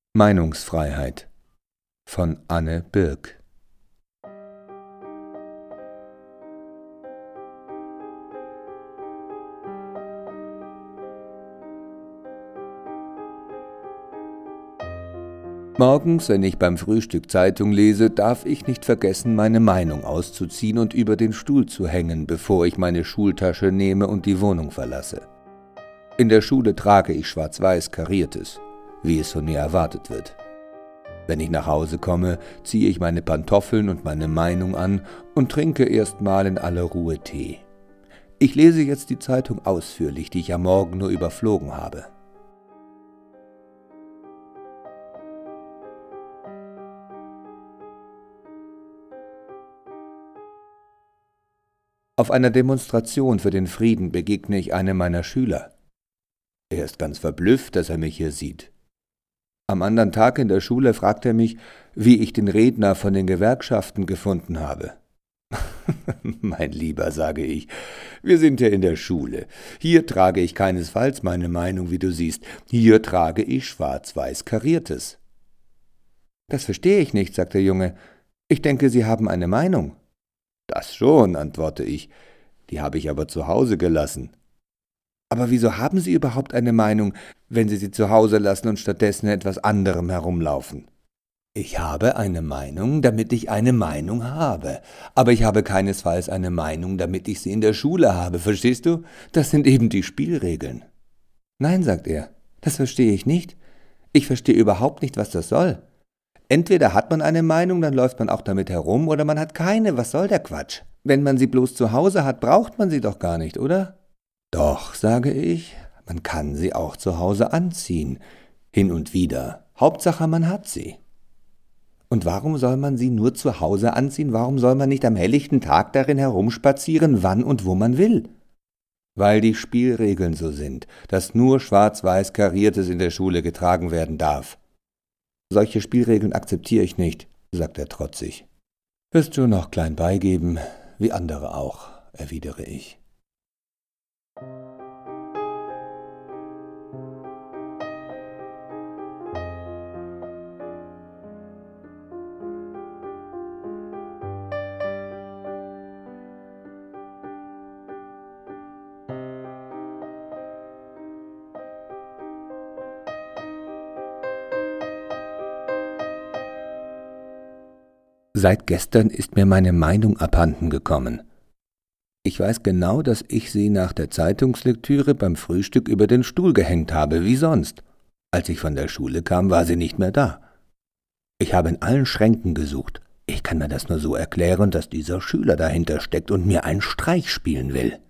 Meinungsfreiheit von Anne Birk. Morgens, wenn ich beim Frühstück Zeitung lese, darf ich nicht vergessen, meine Meinung auszuziehen und über den Stuhl zu hängen, bevor ich meine Schultasche nehme und die Wohnung verlasse. In der Schule trage ich schwarz-weiß kariertes, wie es von mir erwartet wird. Wenn ich nach Hause komme, ziehe ich meine Pantoffeln und meine Meinung an und trinke erstmal in aller Ruhe Tee. Ich lese jetzt die Zeitung ausführlich, die ich am Morgen nur überflogen habe. Auf einer Demonstration für den Frieden begegne ich einem meiner Schüler. Er ist ganz verblüfft, dass er mich hier sieht. Am anderen Tag in der Schule fragt er mich, wie ich den Redner von den Gewerkschaften gefunden habe. Mein Lieber, sage ich, wir sind ja in der Schule. Hier trage ich keinesfalls meine Meinung, wie du siehst. Hier trage ich schwarz-weiß kariertes. Das verstehe ich nicht, sagt der Junge. Ich denke, Sie haben eine Meinung. Das schon, antworte ich. Die habe ich aber zu Hause gelassen. Aber wieso haben Sie überhaupt eine Meinung, wenn Sie sie zu Hause lassen und stattdessen etwas anderem herumlaufen? Ich habe eine Meinung, damit ich eine Meinung habe. Aber ich habe keinesfalls eine Meinung, damit ich sie in der Schule habe, verstehst du? Das sind eben die Spielregeln. Nein, sagt er, das verstehe ich nicht. Ich verstehe überhaupt nicht, was das soll. Entweder hat man eine Meinung, dann läuft man auch damit herum, oder man hat keine. Was soll der Quatsch? Wenn man sie bloß zu Hause hat, braucht man sie doch gar nicht, oder? Doch, sage ich, man kann sie auch zu Hause anziehen. Hin und wieder. Hauptsache, man hat sie. Und warum soll man sie nur zu Hause anziehen? Warum soll man nicht am helllichten Tag darin herumspazieren, wann und wo man will? Weil die Spielregeln so sind, dass nur schwarz-weiß kariertes in der Schule getragen werden darf. Solche Spielregeln akzeptiere ich nicht, sagt er trotzig. Wirst du noch klein beigeben, wie andere auch, erwidere ich. Seit gestern ist mir meine Meinung abhanden gekommen. Ich weiß genau, dass ich sie nach der Zeitungslektüre beim Frühstück über den Stuhl gehängt habe, wie sonst. Als ich von der Schule kam, war sie nicht mehr da. Ich habe in allen Schränken gesucht. Ich kann mir das nur so erklären, dass dieser Schüler dahinter steckt und mir einen Streich spielen will.